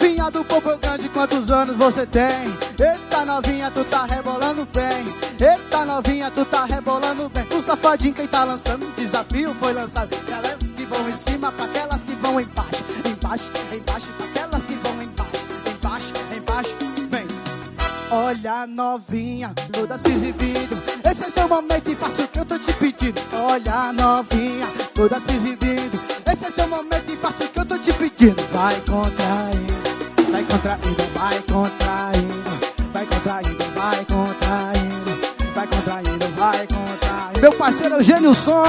novinha do Povo Grande, quantos anos você tem? Eita novinha, tu tá rebolando bem. Eita novinha, tu tá rebolando bem. O safadinho quem tá lançando, o desafio foi lançado. Aquelas que vão em cima, pra aquelas que vão embaixo. Embaixo, embaixo, pra aquelas que vão embaixo. Embaixo, embaixo, vem. Olha novinha, toda se exibindo. Esse é seu momento e faça o que eu tô te pedindo. Olha novinha, toda se exibindo. Esse é seu momento e faça o que eu tô te pedindo. Vai contraindo, vai contraindo, vai contraindo. Vai contraindo, vai contraindo. Vai contraindo, vai contraindo. Meu parceiro Eugênio Som.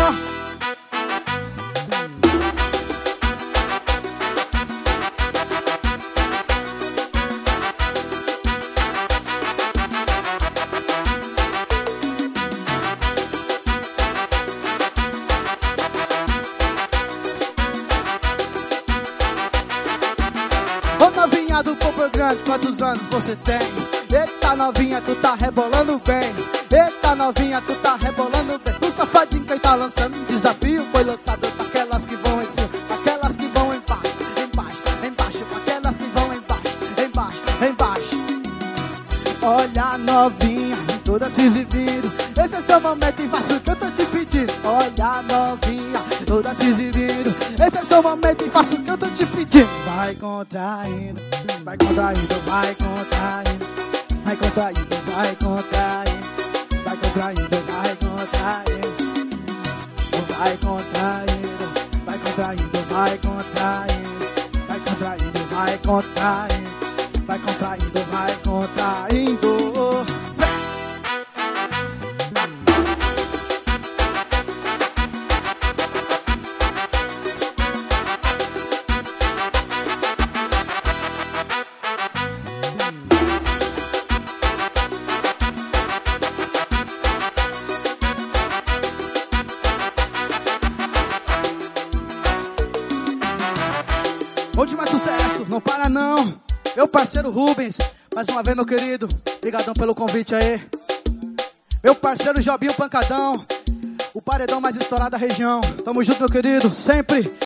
Ô novinha do Povo Grande, quantos anos você tem? Eita novinha, tu tá rebolando bem. Eita novinha, tu tá rebolando bem. O safadinho quem tá lançando, um desafio foi lançado pra aquelas que vão em cima, pra aquelas que vão embaixo. Embaixo, embaixo, pra aquelas que vão embaixo. Embaixo, embaixo. Olha novinha, toda se exibindo. Esse é seu momento e faça o que eu tô te pedindo. Olha novinha, toda se exibindo. Esse é seu momento e faça o que eu tô te pedindo. Vai contraindo, vai contraindo, vai contraindo. Vai contraindo, vai contraindo. Vai contraindo, vai contraindo. Vai contraindo, vai contraindo, vai contraindo. Vai contraindo, vai contraindo. Vai contraindo, vai contraindo. Onde mais sucesso, não para não. Meu parceiro Rubens, mais uma vez meu querido, obrigadão pelo convite aí. Meu parceiro Jobinho Pancadão, o paredão mais estourado da região. Tamo junto meu querido, sempre.